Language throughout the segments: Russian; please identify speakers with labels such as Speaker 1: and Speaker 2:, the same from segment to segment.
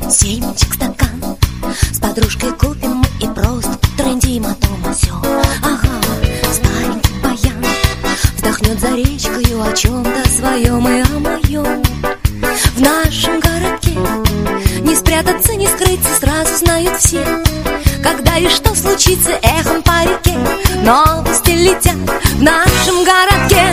Speaker 1: Семечек стакан, с подружкой купим и просто трындим о том о сём. Ага, старенький баян вздохнет за речкою о чем-то своем и о моем. В нашем городке не спрятаться, не скрыться, сразу знают все, когда и что случится, эхом по реке новости летят в нашем городке.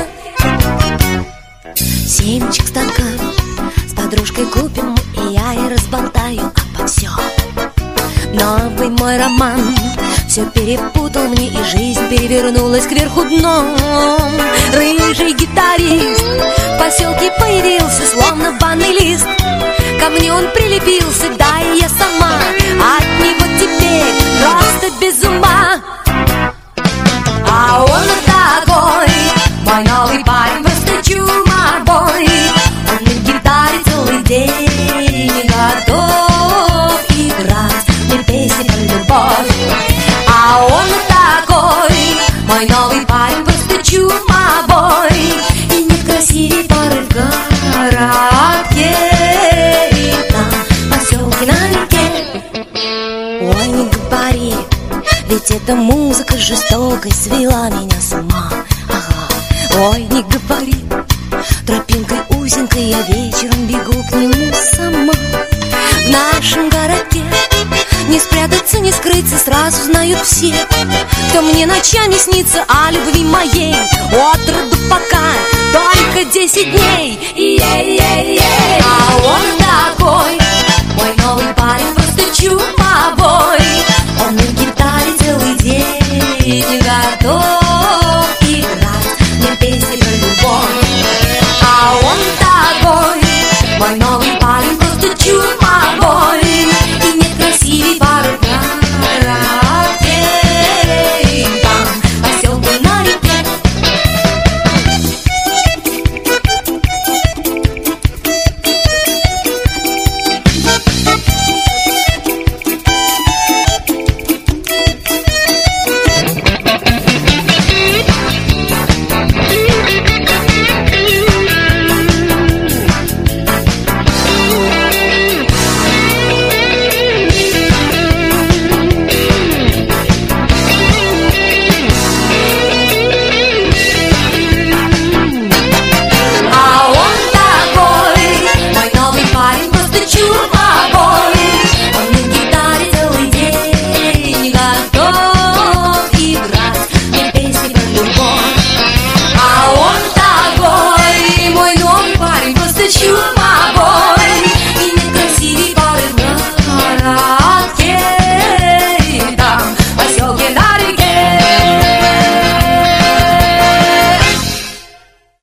Speaker 1: Семечек стакан, с подружкой купим, и я ей разболтаю обо всем. Новый мой роман все перепутал мне, и жизнь перевернулась кверху дном. Рыжий гитарист в поселке появился, словно банный лист. Ко мне он прилепился, да и я сама от него теперь просто без ума. А он такой, мой новый парень, просто чумабой. Он на гитаре целый день готов играть мне песни про любовь. А он такой, мой новый парень, просто чумабой. И нет красивей пары в городке, и там поселки на реке. Ой, не говори, ведь эта музыка жестокой свела меня с ума. Ага, ой, не говори, тропинкой узенькой я вечером бегу к нему сама. В нашем городке не спрятаться, не скрыться, сразу знают все, кто мне ночами снится о любви моей. От роду пока только 10 дней. А он такой,